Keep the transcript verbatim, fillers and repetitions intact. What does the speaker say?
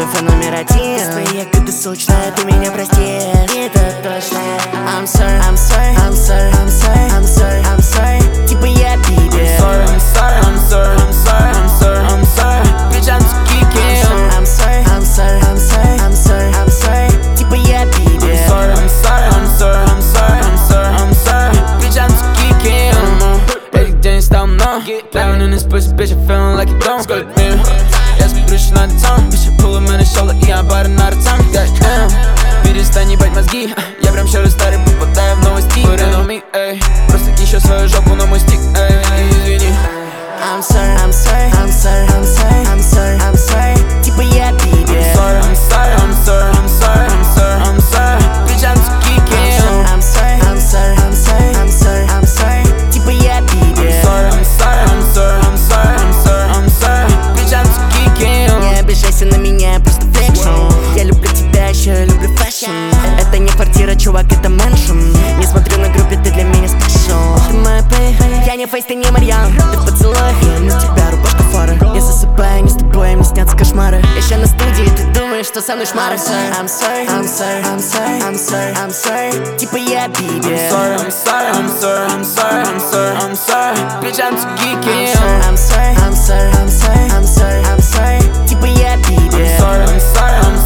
Инфа номер один. Свои ягоды сочная, ты меня простишь. Это точно. I'm sorry, I'm sorry, I'm sorry, I'm sorry, I'm sorry, I'm sorry. Типа я пидор. I'm sorry, I'm sorry, I'm sorry, I'm sorry, I'm sorry, I'm sorry. Bitch, I'm too geeky. I'm sorry, I'm sorry, I'm sorry, I'm sorry, I'm sorry. Типа я пидор. I'm sorry, I'm sorry, I'm sorry, I'm sorry, I'm sorry, I'm sorry. Bitch, I'm too geeky. Every day стал мной. Plowing in this pussy, bitch, I'm feeling like it don't. Сколько мир, я спрыщу на лицом. Bitch, я pull my shoulder, и я бары на ртами. Goddamn, перестань ебать мозги. Я прям щерый старый, попадаю в новости. Put it on me, эй. Просто ищу свою жопу на мой стик, эй. Извини. I'm sorry, I'm sorry, I'm sorry, I'm sorry, I'm sorry, I'm sorry. Типа я пидор. I'm sorry, I'm sorry, I'm sorry, I'm sorry, I'm sorry, I'm sorry. Bitch, I'm too geeky. I'm sorry, I'm sorry, I'm sorry, I'm sorry, I'm sorry. Типа я пидор. I'm sorry, I'm sorry, I'm sorry, I'm sorry, I'm sorry. Bitch, I'm too geeky. Не обижайся на меня, просто фикшн. Я люблю тебя, еще я люблю фэшн. Это не квартира, чувак, это мэншн. Не смотрю на группе, ты для меня спешл. Ты моя пэй, я не фейс, ты не Марьян. Ты поцелуй, я на тебя рубашка фары. Я засыпаю, не с тобой, мне снятся кошмары. Еще на студии, ты думаешь, что со мной шмары. I'm sorry, I'm sorry, I'm sorry, I'm sorry, I'm sorry. Типа я пидор. I'm sorry, I'm sorry, I'm sorry, I'm sorry, I'm sorry. Bitch, I'm too geeky. I'm sorry, I'm sorry, I'm sorry, I'm sorry, I'm sorry. Типа я пидор. I'm sorry, I'm sorry, I'm